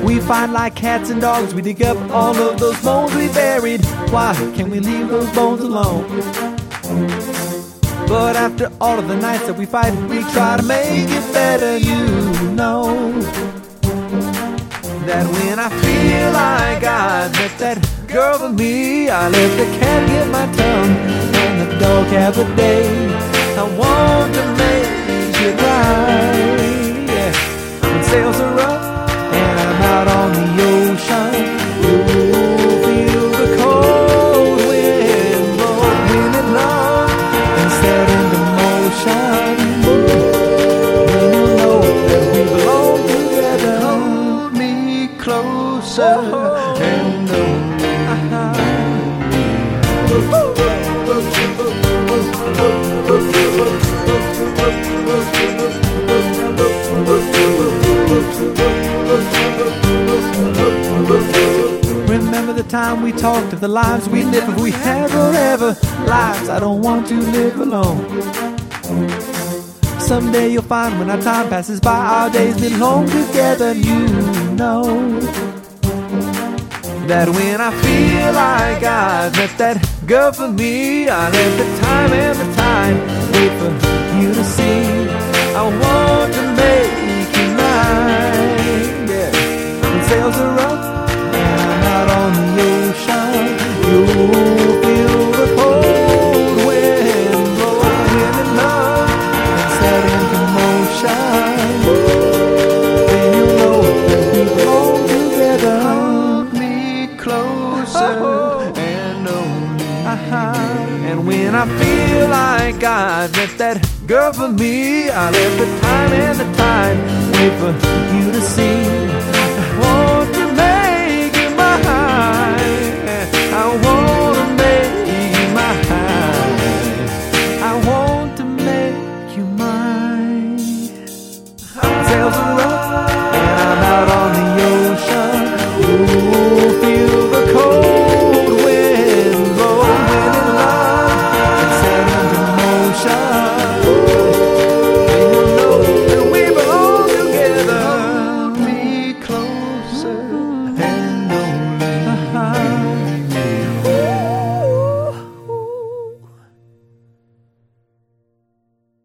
We fight like cats and dogs, we dig up all of those bones we buried. Why can't we leave those bones alone? But after all of the nights that we fight, we try to make it better. You know that when I feel like I met that girl for me, I let the cat get my tongue and the dog have a day. I want to make you cry, yeah. When sails are up and I'm out on the ocean, you'll feel the cold wind blowing in love and set into motion. When you know that we belong together, hold me closer and know. Remember the time we talked of the lives we live if we had forever. Lives I don't want to live alone. Someday you'll find when our time passes by, our days belong together. You know that when I feel like I've met that girl for me, I let the time and the tide wait for you to see. I want to make you mine, yeah. When sails are up and I'm out on the ocean, you'll feel the cold wind blowing in love and set into motion. Then you'll know that we belong together. Hold me closer and know me. And when I feel like I've met that girl for me, I let the time and the tide wait for you to see. I want to make you mine. I want to make you mine. I want to make you mine. Sails are